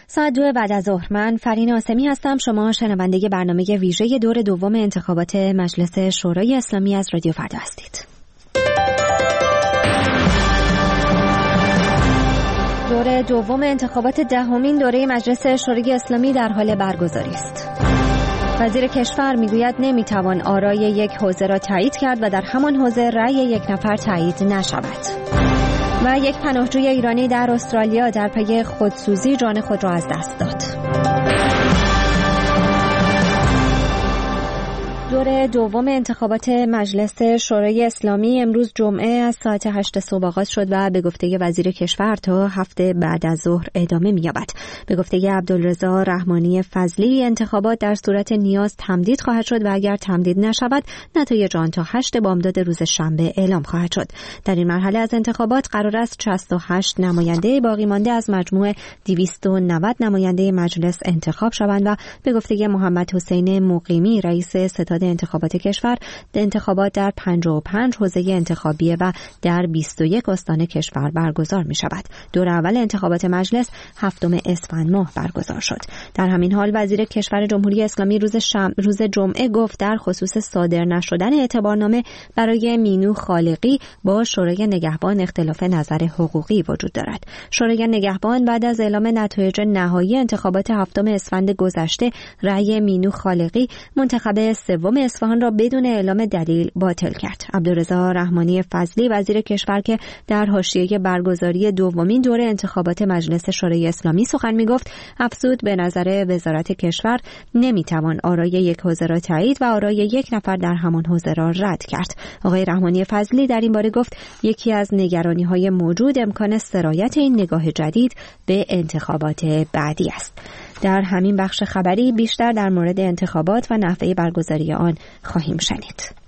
ساعت 2 بعد از ظهر. من فرین آسمی هستم. شما شنونده برنامه ویژه دور دوم انتخابات مجلس شورای اسلامی از رادیو فردا هستید. دور دوم انتخابات دهمین دوره مجلس شورای اسلامی در حال برگزاری است. وزیر کشور میگوید نمیتوان آرای یک حوزه را تایید کرد و در همان حوزه رأی یک نفر تایید نشود. و یک پناهجوی ایرانی در استرالیا در پی خودسوزی جان خود را از دست داد. دور دوم انتخابات مجلس شورای اسلامی امروز جمعه از ساعت 8 صبح آغاز شد و به گفته وزیر کشور تا هفته بعد از ظهر ادامه می‌یابد. به گفته عبدالرضا رحمانی فضلی انتخابات در صورت نیاز تمدید خواهد شد و اگر تمدید نشود نتایج آن تا 8 بامداد روز شنبه اعلام خواهد شد. در این مرحله از انتخابات قرار است 68 نماینده باقی مانده از مجموع 290 نماینده مجلس انتخاب شوند و به گفته محمد حسین مقیمی رئیس ستاد انتخابات کشور انتخابات در 55 حوزه انتخابی و در 21 استان کشور برگزار می شود. دور اول انتخابات مجلس 7 اسفند ماه برگزار شد. در همین حال وزیر کشور جمهوری اسلامی روز جمعه گفت در خصوص صادر نشدن اعتبارنامه برای مینو خالقی با شورای نگهبان اختلاف نظر حقوقی وجود دارد. شورای نگهبان بعد از اعلام نتایج نهایی انتخابات 7 اسفند گذشته رأی مینو خالقی منتخب سوم اصفهان را بدون اعلام دلیل باطل کرد. عبدالرضا رحمانی فضلی وزیر کشور که در حاشیه برگزاری دومین دوره انتخابات مجلس شورای اسلامی سخن می‌گفت افزود به نظر وزارت کشور نمی‌توان آرای یک حوزه را تایید و آرای یک نفر در همان حوزه را رد کرد. آقای رحمانی فضلی در این باره گفت یکی از نگرانی‌های موجود امکان سرایت این نگاه جدید به انتخابات بعدی است. در همین بخش خبری بیشتر در مورد انتخابات و نحوه برگزاری آن خواهیم شنید.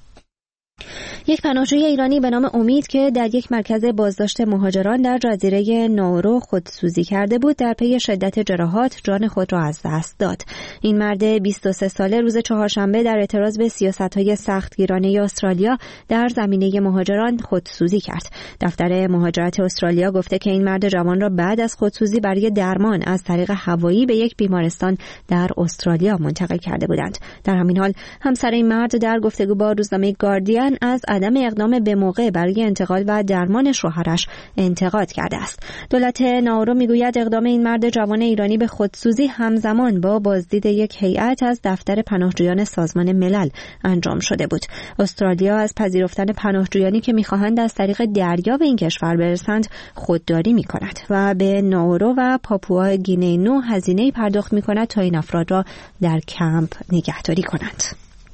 یک پناهجوی ایرانی به نام امید که در یک مرکز بازداشت مهاجران در جزیره ناورو خودسوزی کرده بود در پی شدت جراحات جان خود را از دست داد. این مرد 23 ساله روز چهارشنبه در اعتراض به سیاست‌های سختگیرانه استرالیا در زمینه مهاجران خودسوزی کرد. دفتر مهاجرت استرالیا گفته که این مرد جوان را بعد از خودسوزی برای درمان از طریق هوایی به یک بیمارستان در استرالیا منتقل کرده بودند. در همین حال همسر این مرد در گفتگو با روزنامه گاردین از عدم اقدام به موقع برای انتقال و درمان شوهرش انتقاد کرده است. دولت ناورو میگوید اقدام این مرد جوان ایرانی به خودسوزی همزمان با بازدید یک هیئت از دفتر پناهجویان سازمان ملل انجام شده بود. استرالیا از پذیرفتن پناهجویانی که میخواهند از طریق دریا به این کشور برسند خودداری میکند و به ناورو و پاپوا گینه نو هزینه‌ای پرداخت میکند تا این افراد را در کمپ نگهداری کنند.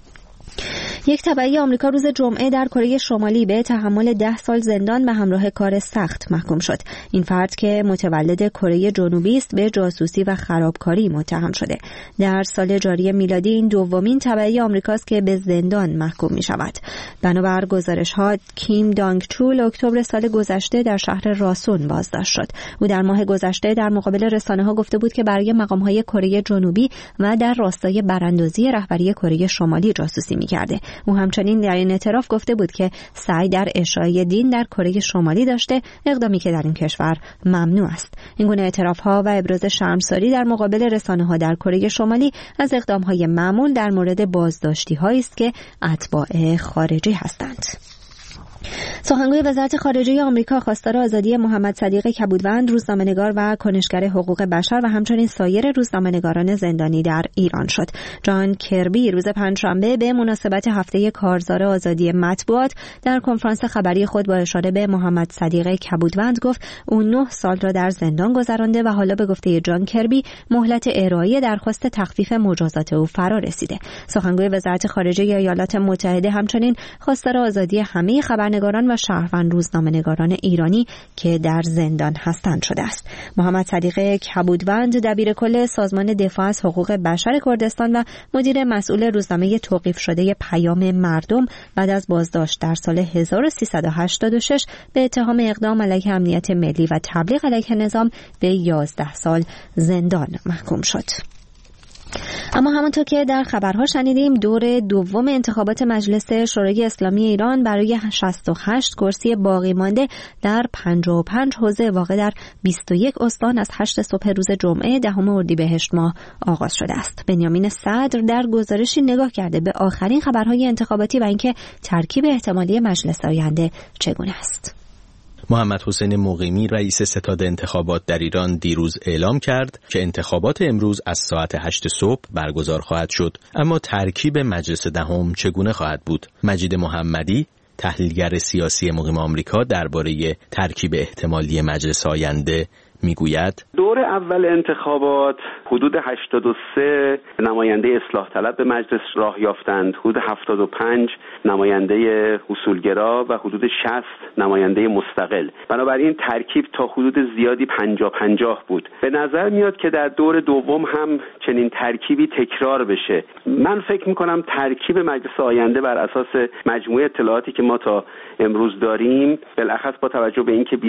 یک تبعی آمریکا روز جمعه در کره شمالی به تحمل 10 سال زندان به همراه کار سخت محکوم شد. این فرد که متولد کره جنوبی است به جاسوسی و خرابکاری متهم شده. در سال جاری میلادی این دومین تبعی آمریکاست که به زندان محکوم می شود. بنابر گزارش‌ها کیم دانگ چول اکتبر سال گذشته در شهر راسون بازداشت شد. او در ماه گذشته در مقابل رسانه‌ها گفته بود که برای مقام‌های کره جنوبی و در راستای براندازی رهبری کره شمالی جاسوسی می‌کرده. او همچنین در این اعتراف گفته بود که سعی در اشاعه دین در کره شمالی داشته، اقدامی که در این کشور ممنوع است. این گونه اعتراف‌ها و ابراز شرمساری در مقابل رسانه‌ها در کره شمالی از اقدام‌های معمول در مورد بازداشتی‌هایی است که اتباع خارجی هستند. سخنگوی وزارت خارجه آمریکا خواستار آزادی محمد صدیق کبودوند، روزنامه‌نگار و کنشگر حقوق بشر و همچنین سایر روزنامه‌نگاران زندانی در ایران شد. جان کربی روز پنجشنبه به مناسبت هفته کارزار آزادی مطبوعات در کنفرانس خبری خود با اشاره به محمد صدیق کبودوند گفت او 9 سال را در زندان گذرانده و حالا به گفته جان کربی مهلت ارائه درخواست تخفیف مجازات او فرا رسیده. سخنگوی وزارت خارجه ایالات متحده همچنین خواستار آزادی همه خبرنگاران و شهروند روزنامه‌نگاران ایرانی که در زندان هستند شده است. محمد صدیق کبودوند دبیرکل سازمان دفاع از حقوق بشر کردستان و مدیر مسئول روزنامه توقیف شده پیام مردم بعد از بازداشت در سال 1386 به اتهام اقدام علیه امنیت ملی و تبلیغ علیه نظام به 11 سال زندان محکوم شد. اما همونطور که در خبرها شنیدیم، دور دوم انتخابات مجلس شورای اسلامی ایران برای 68 کرسی باقی مانده در 55 حوزه واقع در 21 استان از 8 صبح روز جمعه 10 اردیبهشت ماه آغاز شده است. بنیامین صدر در گزارشی نگاه کرده به آخرین خبرهای انتخاباتی و اینکه ترکیب احتمالی مجلس آینده چگونه است. محمد حسین مقیمی رئیس ستاد انتخابات در ایران دیروز اعلام کرد که انتخابات امروز از ساعت 8 صبح برگزار خواهد شد، اما ترکیب مجلس دهم چگونه خواهد بود؟ مجید محمدی تحلیلگر سیاسی مقیم آمریکا درباره ترکیب احتمالی مجلس آینده میگوید دور اول انتخابات حدود 83 نماینده اصلاح طلب به مجلس راه یافتند، حدود 75 نماینده اصولگرا و حدود 60 نماینده مستقل. بنابراین ترکیب تا حدود زیادی 50-50 بود. به نظر میاد که در دور دوم هم چنین ترکیبی تکرار بشه. من فکر میکنم ترکیب مجلس آینده بر اساس مجموعه اطلاعاتی که ما تا امروز داریم، بالاخص با توجه به اینکه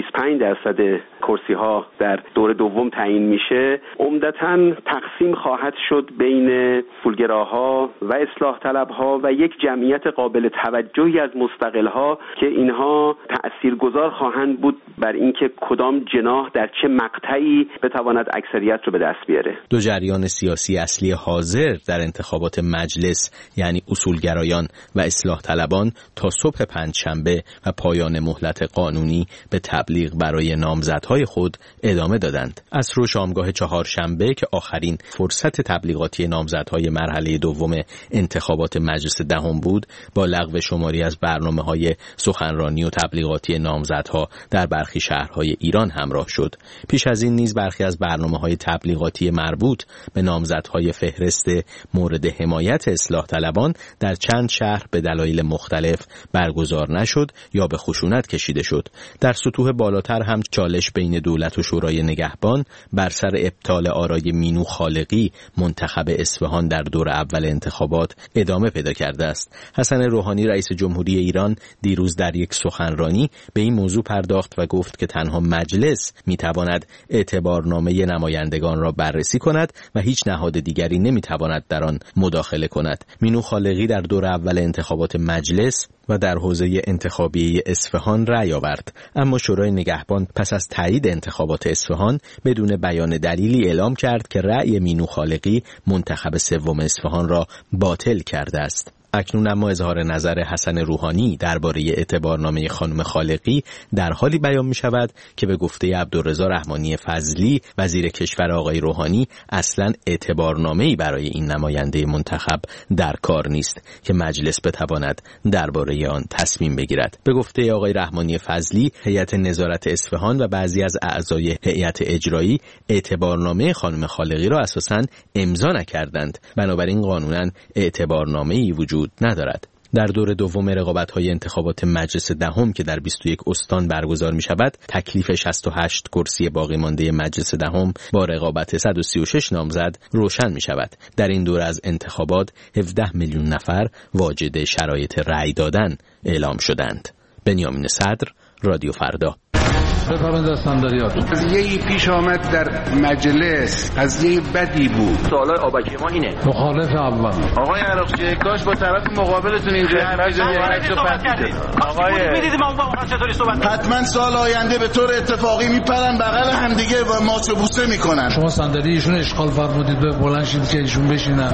25% کرسی ها در دور دوم تعیین میشه، عمدتاً تقسیم خواهد شد بین اصولگراها و اصلاح طلبها و یک جمعیت قابل توجهی از مستقلها که اینها تأثیرگذار خواهند بود بر اینکه کدام جناح در چه مقطعی بتواند اکثریت رو به دست بیاره. دو جریان سیاسی اصلی حاضر در انتخابات مجلس یعنی اصولگرایان و اصلاح طلبان تا صبح پنجشنبه و پایان مهلت قانونی به تبلیغ برای نامزدهای خود ادامه دادند. عصر و شامگاه چهارشنبه که آخرین فرصت تبلیغاتی نامزدهای مرحله دوم انتخابات مجلس دهم بود، با لغو شماری از برنامه‌های سخنرانی و تبلیغاتی نامزدها در برخی شهرهای ایران همراه شد. پیش از این نیز برخی از برنامه‌های تبلیغاتی مربوط به نامزدهای فهرست مورد حمایت اصلاح طلبان در چند شهر به دلایل مختلف برگزار نشد یا به خشونت کشیده شد. در سطوح بالاتر هم چالش بین دولت و شورای نگهبان بر سر ابطال آرای مینو خالقی منتخب اصفهان در دور اول انتخابات ادامه پیدا کرده است. حسن روحانی رئیس جمهوری ایران دیروز در یک سخنرانی به این موضوع پرداخت و گفت که تنها مجلس میتواند اعتبارنامه نمایندگان را بررسی کند و هیچ نهاد دیگری نمیتواند در آن مداخله کند. مینو خالقی در دور اول انتخابات مجلس و در حوزه انتخابی اصفهان رأی آورد، اما شورای نگهبان پس از تایید انتخابات اصفهان بدون بیان دلیلی اعلام کرد که رأی مینو خالقی منتخب سوم اصفهان را باطل کرده است. اکنون اما اظهار نظر حسن روحانی درباره اعتبارنامه خانم خالقی در حالی بیان می شود که به گفته عبدالرضا رحمانی فضلی وزیر کشور آقای روحانی اصلاً اعتبارنامه‌ای برای این نماینده منتخب در کار نیست که مجلس بتواند درباره آن تصمیم بگیرد. به گفته آقای رحمانی فضلی هیئت نظارت اصفهان و بعضی از اعضای هیئت اجرایی اعتبارنامه خانم خالقی را اساساً امضا نکردند، بنابراین قانوناً اعتبارنامه‌ای وجود ندارد. در دور دوم رقابت‌های انتخابات مجلس دهم که در 21 استان برگزار می‌شود، تکلیف 68 کرسی باقی مانده مجلس دهم با رقابت 136 نامزد روشن می‌شود. در این دوره از انتخابات 17 میلیون نفر واجد شرایط رأی دادن اعلام شدند. بنیامین صدر، رادیو فردا. بفرمایید استانداریات. قضیه‌ای پیش آمد در مجلس، قضیه بدی بود. سوالای آبکی ما اینه. مخالف اول. آقای عراقچی کاش با طرف مقابلتون اینجا حرف بزنید. آقای می‌دیدید ما چطوری صحبت. حتما سال آینده به طور اتفاقی میپرن بغل همدیگه و ماچ و بوسه میکنن. شما صندلی ایشون اشغال فرمودید، به بلند شید که ایشون بشینن.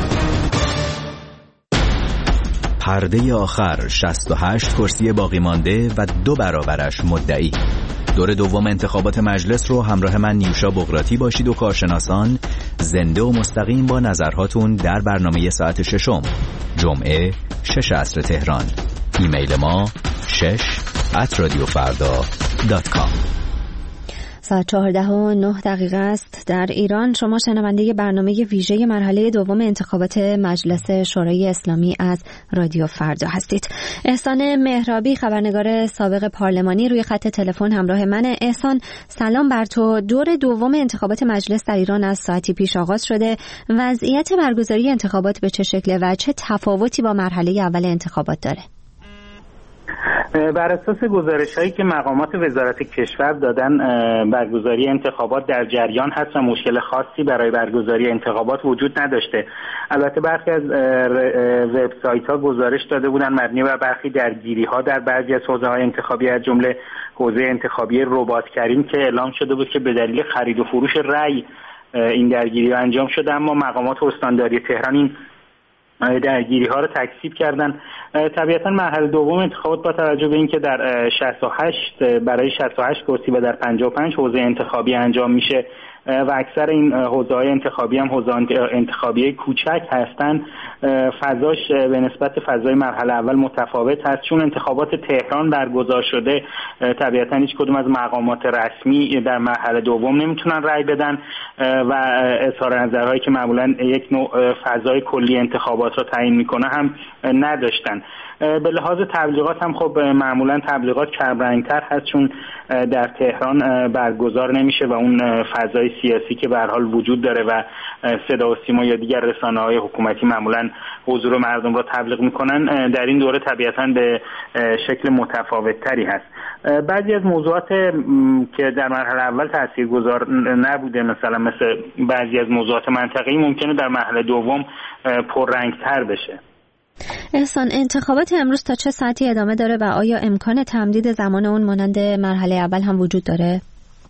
پرده آخر 68 کرسی باقی مانده و 2 برابرش مدعی. دور دوم انتخابات مجلس رو همراه من نیوشا بغراتی باشید و کارشناسان زنده و مستقیم با نظرهاتون در برنامه ساعت 6 جمعه 6 عصر تهران. ایمیل ما 6@radiofarda.com. ساعت 14:09 است در ایران. شما شنونده برنامه ویژه مرحله دوم انتخابات مجلس شورای اسلامی از رادیو فردا هستید. احسان مهرابی خبرنگار سابق پارلمانی روی خط تلفن همراه منه. احسان سلام بر تو. دور دوم انتخابات مجلس در ایران از ساعتی پیش آغاز شده. وضعیت برگزاری انتخابات به چه شکله و چه تفاوتی با مرحله اول انتخابات داره؟ بر اساس گزارش‌هایی که مقامات وزارت کشور دادن برگزاری انتخابات در جریان هست و مشکل خاصی برای برگزاری انتخابات وجود نداشته. البته برخی از وبسایت‌ها گزارش داده بودن مبنی بر برخی درگیری‌ها در بعضی از حوزه‌های انتخابی از جمله حوزه انتخابی رباط کریم که اعلام شده بود که به دلیل خرید و فروش رأی این درگیری انجام شده، اما مقامات استانداری تهران این درگیری ها رو تکذیب کردن. طبیعتا مرحله دوم انتخابات با توجه به اینکه در 68 برای 68 کرسی و در 55 حوزه انتخابی انجام میشه و اکثر این حوزه‌های انتخابی هم حوزه انتخابی کوچک هستن، فضاش به نسبت فضای مرحله اول متفاوت هست. چون انتخابات تهران برگزار شده، طبیعتا هیچ کدوم از مقامات رسمی در مرحله دوم نمیتونن رأی بدن و اظهار نظرهایی که معمولا یک نوع فضای کلی انتخابات رو تعیین میکنه هم نداشتن. به لحاظ تبلیغات هم خب معمولا تبلیغات کمرنگ‌تر هست، چون در تهران برگزار نمیشه و اون فضای سیاسی که به هر حال وجود داره و صدا و سیما یا دیگر رسانه‌های حکومتی معمولا حضور مردم را تبلیغ میکنن، در این دوره طبیعتاً به شکل متفاوت‌تری هست. بعضی از موضوعات که در مرحله اول تاثیرگذار نبوده، مثل بعضی از موضوعات منطقه‌ای، ممکنه در مرحله دوم پررنگ‌تر بشه. احسان، انتخابات امروز تا چه ساعتی ادامه داره و آیا امکان تمدید زمان اون مانند مرحله اول هم وجود داره؟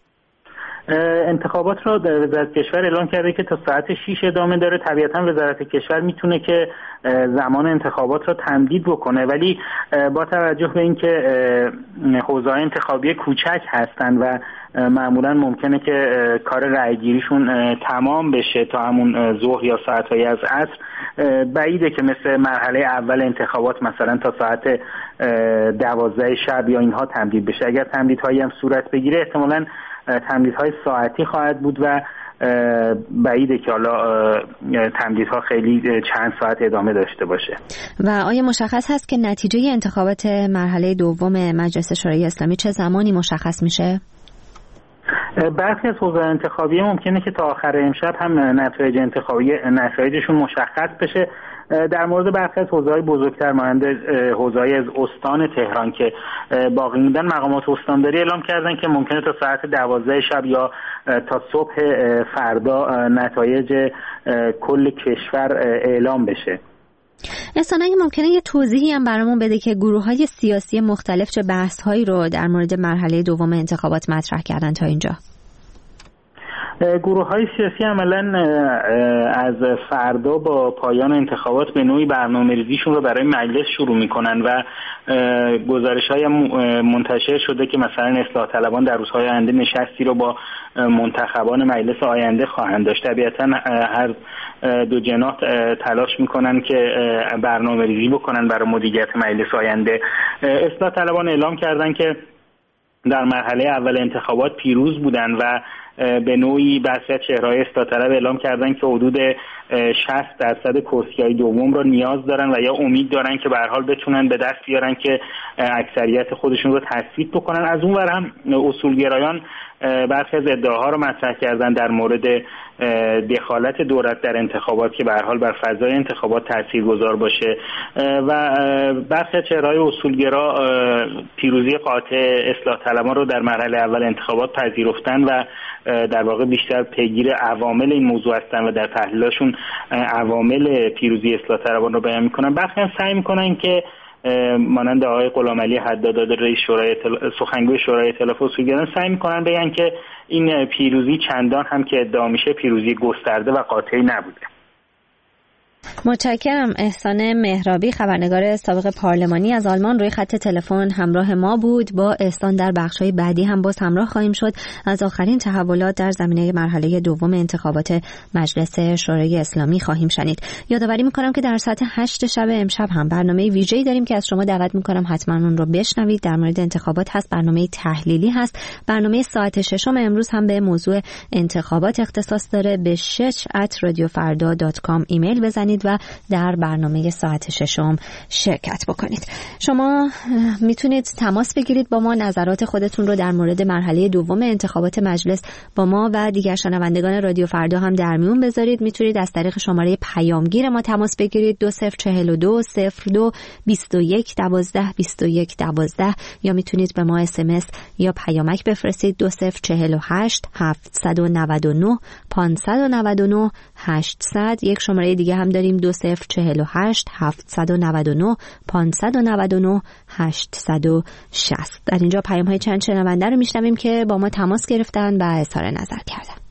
انتخابات را وزارت کشور اعلام کرده که تا ساعت 6 ادامه داره. طبیعتا وزارت کشور میتونه که زمان انتخابات را تمدید بکنه، ولی با توجه به اینکه حوزه‌های انتخابی کوچک هستن و معمولا ممکنه که کار رأیگیریشون تمام بشه تا همون ظهر یا ساعت‌های از عصر، بعیده که مثل مرحله اول انتخابات مثلا تا ساعت 12 شب یا اینها تمدید بشه. اگر تمدیدهایی هم صورت بگیره، احتمالاً تمدیدهای ساعتی خواهد بود و بعیده که حالا تمدیدها خیلی چند ساعت ادامه داشته باشه. و آیا مشخص هست که نتیجه انتخابات مرحله دوم مجلس شورای اسلامی چه زمانی مشخص میشه؟ برخی از حوزه انتخابی ممکنه که تا آخر امشب هم نتایجشون مشخص بشه. در مورد برخی از حوزه‌های بزرگتر مانند حوزه‌های از استان تهران که باقی موندن، مقامات استانداری اعلام کردن که ممکنه تا ساعت 12 شب یا تا صبح فردا نتایج کل کشور اعلام بشه. احسان، اگه ممکنه یه توضیحی هم برامون بده که گروه‌های سیاسی مختلف چه بحث‌هایی رو در مورد مرحله دوم انتخابات مطرح کردن تا اینجا؟ گروه‌های سیاسی عملاً از فردا با پایان انتخابات به نوعی برنامه‌ریزیشون رو برای مجلس شروع می‌کنن و گزارش‌های منتشر شده که مثلا اصلاح طلبان در روزهای آینده نشستی رو با منتخبان مجلس آینده خواهند داشت. طبیعتاً هر دو جناح تلاش می‌کنن که برنامه‌ریزی بکنن برای مدیریت مجلس آینده. اصلاح طلبان اعلام کردن که در مرحله اول انتخابات پیروز بودن و به نوعی برخی از چهره‌های اصلاح طلب اعلام کردن که حدود 60% کرسی‌های دوم را نیاز دارن و یا امید دارن که به هر حال بتونن به دست بیارن که اکثریت خودشون رو تثبیت بکنن. از اون ور هم اصولگرایان برخی از ادعاها رو مطرح کردن در مورد دخالت دولت در انتخابات که به هر حال بر فضای انتخابات تاثیرگذار باشه و برخی از چهره‌های اصولگرا پیروزی قاطع اصلاح طلبان رو در مرحله اول انتخابات پذیرفتن و در واقع بیشتر پیگیر عوامل این موضوع هستن و در تحلیلاشون عوامل پیروزی اصلاح طلبان رو بیان میکنن. برخی هم سعی میکنن که مانند آقای غلامعلی حدادی رئیس سخنگوی شورای ائتلاف اصولگرایان سعی میکنن بگن که این پیروزی چندان هم که ادعا میشه پیروزی گسترده و قاطعی نبوده. متشکرم. احسان مهرابی، خبرنگار سابق پارلمانی از آلمان، روی خط تلفن همراه ما بود. با احسان در بخش‌های بعدی هم باز همراه خواهیم شد. از آخرین تحولات در زمینه مرحله دوم انتخابات مجلس شورای اسلامی خواهیم شنید. یادآوری می‌کنم که در ساعت 8 شب امشب هم برنامه ویژه‌ای داریم که از شما دعوت می‌کنم حتما اون رو بشنوید. در مورد انتخابات هست، برنامه تحلیلی هست. برنامه ساعت 6 امروز هم به موضوع انتخابات اختصاص داره. به 6@radiofarda.com ایمیل بزنید و و در برنامه ساعت ششم شرکت بکنید. شما میتونید تماس بگیرید با ما، نظرات خودتون رو در مورد مرحله دوم انتخابات مجلس با ما و دیگر شنوندگان رادیو فردا هم در میون بذارید. میتونید از طریق شماره پیامگیر ما تماس بگیرید 2042 02 21 12 21 12 یا میتونید به ما SMS یا پیامک بفرستید 2048 799 599 800. یک شماره دیگه هم داریم 2048 799 599 860. در اینجا پیام های چند شنونده رو میشنویم که با ما تماس گرفتن و اظهار نظر کردن.